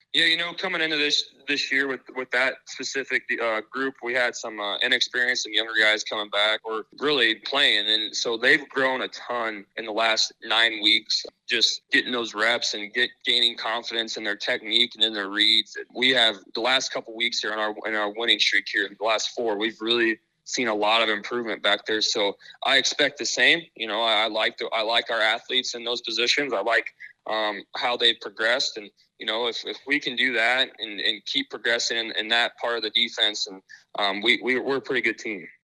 Yeah, coming into this year with that specific group, we had some inexperienced and younger guys coming back or really playing, and so they've grown a ton in the last 9 weeks. Just getting those reps and gaining confidence in their technique and in their reads. We have the last couple weeks here in our winning streak here, the last four, we've really seen a lot of improvement back there. So I expect the same. I like our athletes in those positions. I like how they've progressed, and if we can do that and keep progressing in that part of the defense, and we're a pretty good team.